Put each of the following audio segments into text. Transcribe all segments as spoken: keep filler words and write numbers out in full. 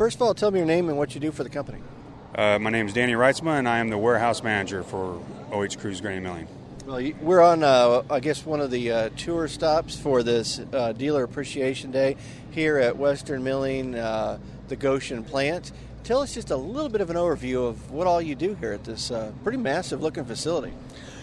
first of all, tell me your name and what you do for the company. Uh, my name is Danny Reitzma, and I am the warehouse manager for O H Cruise Grain Milling. Well, we're on, uh, I guess, one of the uh, tour stops for this uh, Dealer Appreciation Day here at Western Milling, uh, the Goshen plant. Tell us just a little bit of an overview of what all you do here at this uh, pretty massive-looking facility.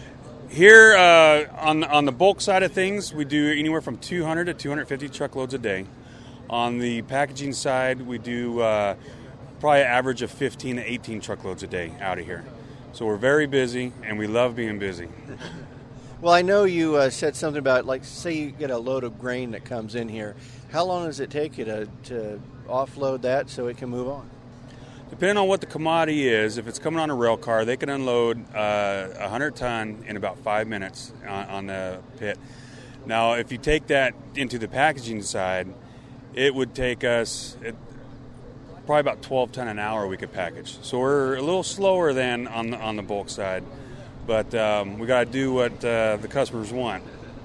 Here uh, on, on the bulk side of things, we do anywhere from two hundred to two hundred fifty truckloads a day. On the packaging side, we do uh, probably an average of fifteen to eighteen truckloads a day out of here. So we're very busy, and we love being busy. Well, I know you uh, said something about, like, say you get a load of grain that comes in here. How long does it take you to, to offload that so it can move on? Depending on what the commodity is, if it's coming on a rail car, they can unload uh, one hundred ton in about five minutes on, on the pit. Now, if you take that into the packaging side, it would take us it, probably about twelve ton an hour we could package. So we're a little slower than on the, on the bulk side, but um, we got to do what uh, the customers want.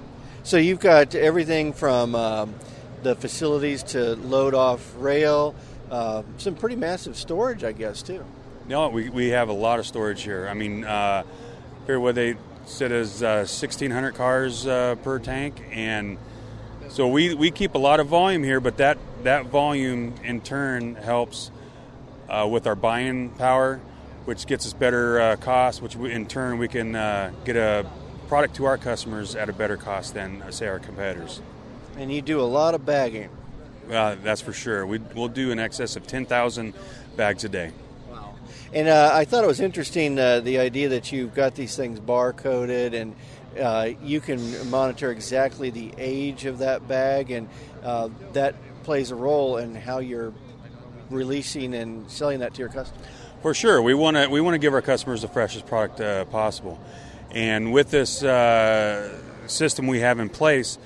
So you've got everything from um, the facilities to load off rail, uh, some pretty massive storage, I guess, too. No, we we have a lot of storage here. I mean, uh, here what they said is uh, sixteen hundred cars uh, per tank, and so we, we keep a lot of volume here, but that, that volume in turn helps uh, with our buying power, which gets us better uh, cost, which we, in turn we can uh, get a product to our customers at a better cost than, uh, say, our competitors. And you do a lot of bagging. Uh, that's for sure. We, we'll do in excess of ten thousand bags a day. Wow. And uh, I thought it was interesting, uh, the idea that you've got these things bar-coded and Uh, you can monitor exactly the age of that bag, and uh, that plays a role in how you're releasing and selling that to your customers. For sure, we want to we want to give our customers the freshest product uh, possible, and with this uh, system we have in place,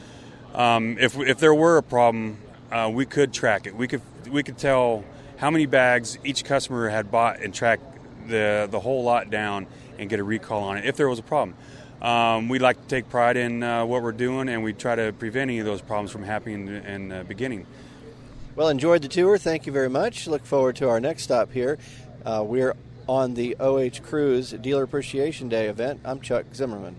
um, if if there were a problem, uh, we could track it. We could we could tell how many bags each customer had bought and track the the whole lot down and get a recall on it if there was a problem. Um, we like to take pride in uh, what we're doing, and we try to prevent any of those problems from happening in, in the beginning. Well, enjoyed the tour. Thank you very much. Look forward to our next stop here. Uh, we're on the O H Cruise Dealer Appreciation Day event. I'm Chuck Zimmerman.